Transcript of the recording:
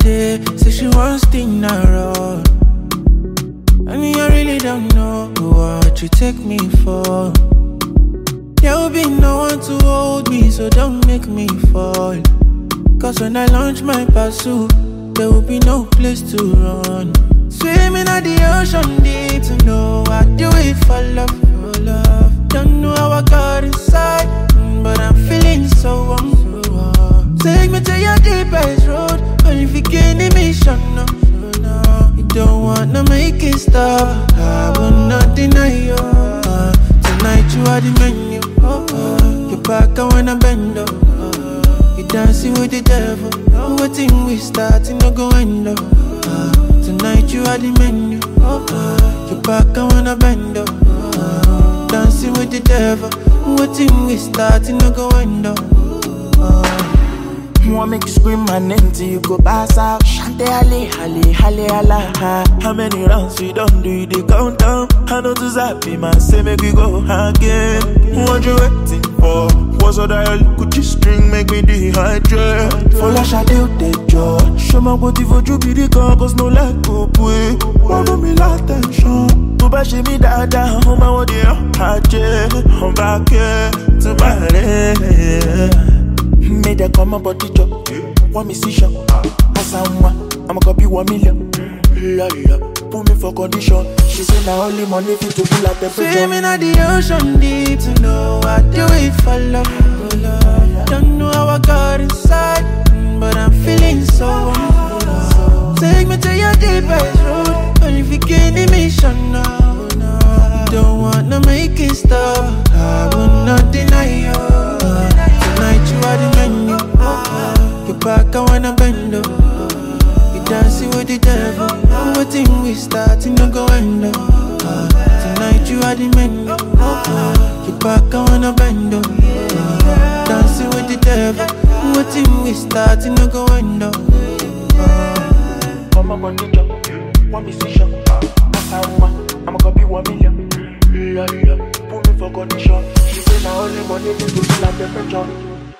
day, say she wants thing around. I mean, I really don't know what you take me for. There will be no one to hold me, so don't make me fall. Cause when I launch my pursuit, there will be no place to run. Swimming at the ocean deep to know I do it for love, for love. Don't know how I got inside, but I'm feeling so warm. Take me to your deepest road, and if you get any mission, no. You don't wanna make it stop, I will not deny you. Tonight you are the menu. You back and when I bend up, you dancing with the devil. Waiting we starting to go end up. Tonight you are the menu. You back and when I bend up, dancing with the devil. Waiting we starting to go end up. Wanna make you scream my name till you go pass out. Shante ale, ale, ale, ala. How many rounds we don't do the countdown? I know to zappy man, say make we go again. What you waiting for? What's all that could you string make me dehydrate? For la shade out the jaw. Show my body for you be the car, cause no like go pay. Wanna me la tension. To bash me dada, on my body, I'm back here to my made her come up body chop. Want me see shop. As I'm I'ma copy 1 million. Lala, put me for condition. She say now only money fit to pull out the pressure. Swimming at the ocean deep to know I do it for love, for love. Don't know how I got inside, but I'm feeling so warm. Take me to your deepest road, and if you get any mission, no. You don't wanna make it stop, I will not deny you. Tonight you are the menu. You back and when I bend up, you dancing with the devil. Waiting we starting to go end up. Tonight you are the menu. You back and when I bend up, dancing with the devil. Waiting we starting to go end up. Come on, body chop. Want me see shop. As I'ma copy 1 million. Lala, put me for condition. She say now only money fit to pull out the pressure.